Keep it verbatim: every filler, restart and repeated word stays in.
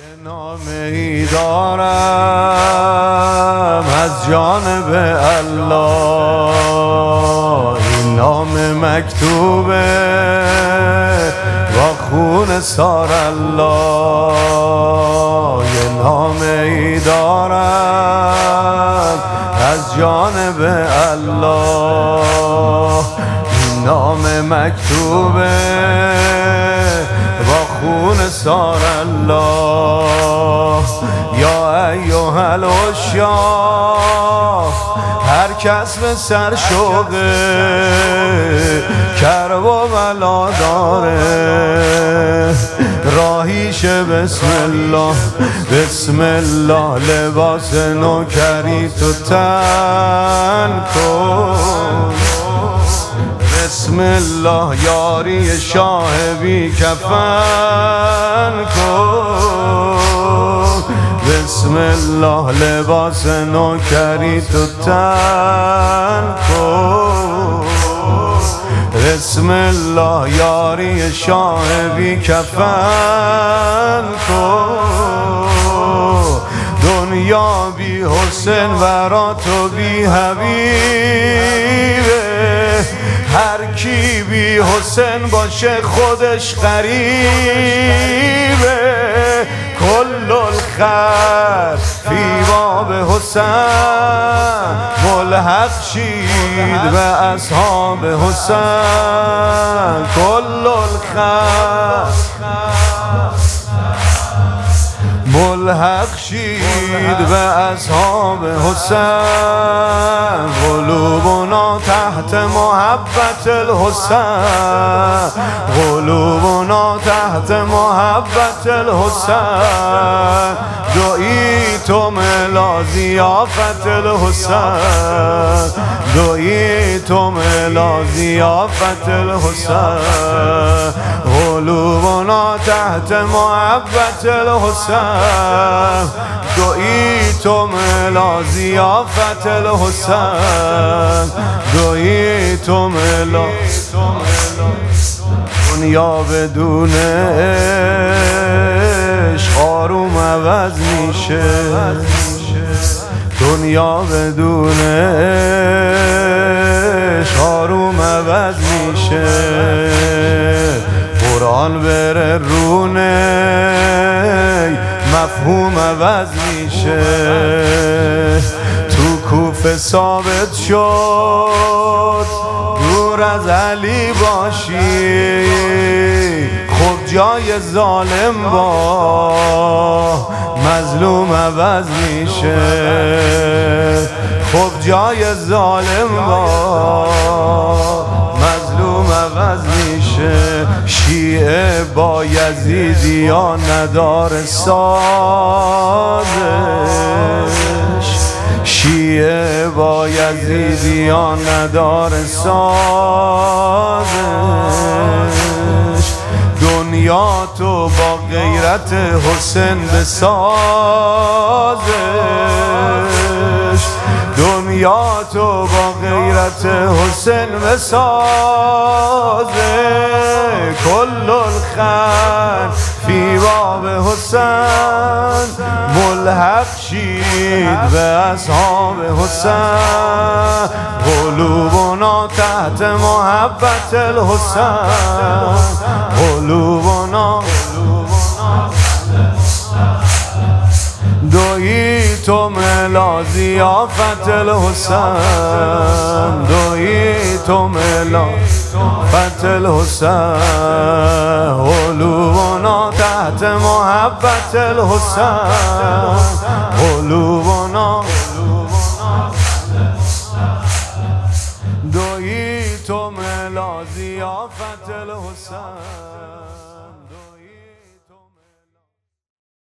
نامه‌ای دارم از جانب الله، این نام مکتوبه با خون سار الله. یه نامه‌ای دارم از جانب الله، این نام مکتوبه با خون سار الله. یا ایها العشاق، هر کس به سر شوقه کرب و بلا داره، راهیشه بسم الله بسم الله. لباس نوکری تو تن کن، بسم الله. یاری شاه بی کفن کن، بسم الله. لباس نوکری تو تن کن، بسم الله. یاری شاه بی کفن کن. دنیا بی حسین ورا تو بی حبیبه، هر کی بی حسین باشه خودش غریبه. کل الخیر فی باب حسین، ملحق شید به اصحاب حسین. کل الخیر ملحق شید به اصحاب حسین. قلوبنا تحت محبت الحسین، قلوبنا تحت محبت الحسین. دعیتم الی ضیافت الحسین، دعیتم الی ضیافت الحسین. قلوبنا تحت محبت الحسین، دعیتم الی ضیافت الحسین، دعیتم الی. دنیا بدون عشق آروم عوض میشه، دنیا بدون عشق آروم عوض میشه. قرآن بره رونه مفهوم عوض میشه. تو کوفه ثابت شد دور از علی باشی، خب جای ظالم با مظلوم عوض میشه، خب جای ظالم با مظلوم عوض میشه. شیعه با یزیدی یا نداره سازش، شیعه با یزیدی یا نداره سازش. دنیا تو با غیرت حسین بسازش، دنیا تو با غیرت حسین بسازش. کل الخیر فی باب حسین، ملحق شید به اصحاب حسین. قلوبنا تحت محبت الحسین، قلوبنا دعیتم الی ضیافت الحسین، دعیتم الی ضیافت الحسین. قلوبنا تحت محبت الحسین، قلوبنا دعیتم الی ضیافت الحسین.